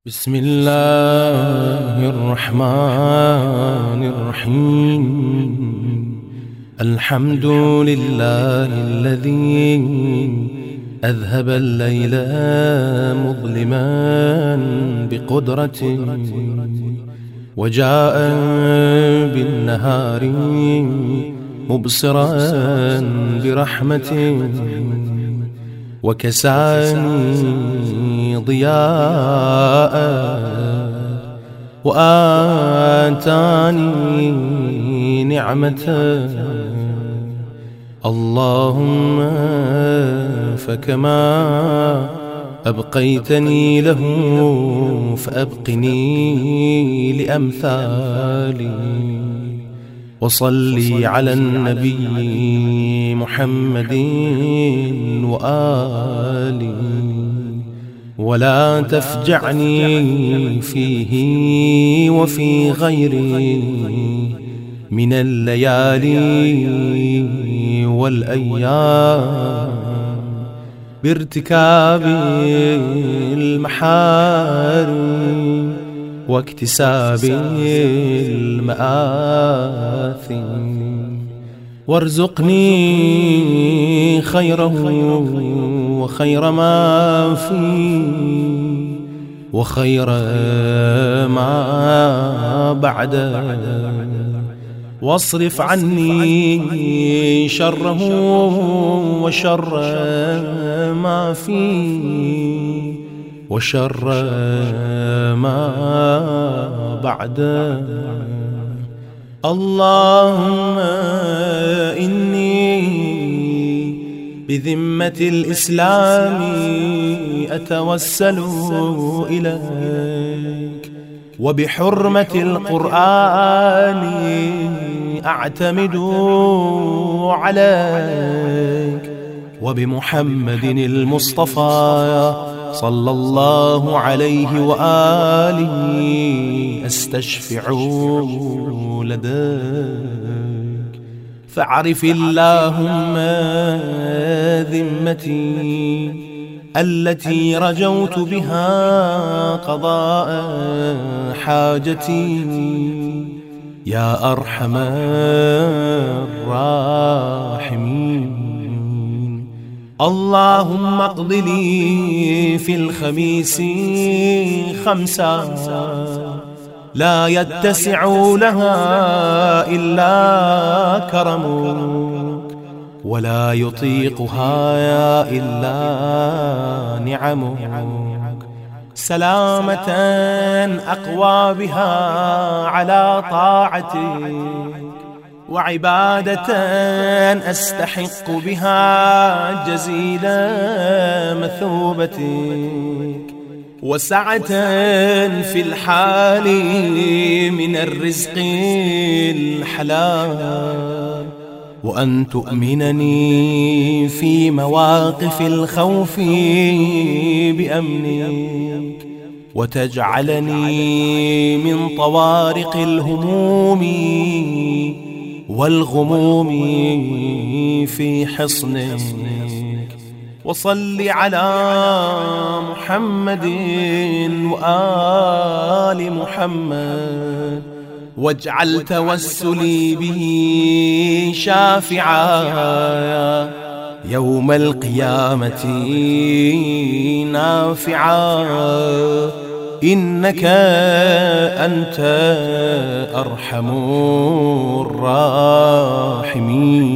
بسم الله الرحمن الرحيم. الحمد لله الذي أذهب الليل مظلما بقدرته وجاء بالنهار مبصرا برحمته وكساني ضياء وآتاني نعمة. اللهم فكما أبقيتني له فأبقني لأمثالي. وصلي على النبي محمد وآله ولا تفجعني فيه وفي غيره من الليالي والأيام بارتكاب المحارم واكتساب المآثم. وارزقني خيره وخير ما فيه وخير ما بعده، واصرف عني شره وشر ما فيه وشر ما بعده. اللهم إني بذمة الإسلام أتوسل إليك، وبحرمة القرآن أعتمد عليك، وبمحمد المصطفى صلى الله عليه وآله أستشفع لديك. فاعرف اللهم ذمتي التي رجوت بها قضاء حاجتي يا أرحم الراحمين. اللهم اقض لي في الخميس 5 لا يتسع لها إلا كرمك، ولا يطيقها إلا نعمك، سلامة أقوى بها على طاعتك، وعبادة أستحق بها جزيل مثوبتك، وسعة في الحال من الرزق الحلال، وأن تؤمنني في مواقف الخوف بأمنك، وتجعلني من طوارق الهموم والغموم في حصنك. وصل على محمد وآل محمد، واجعل توسلي به شافعا يوم القيامة نافعا، إنك أنت أرحم الراحمين.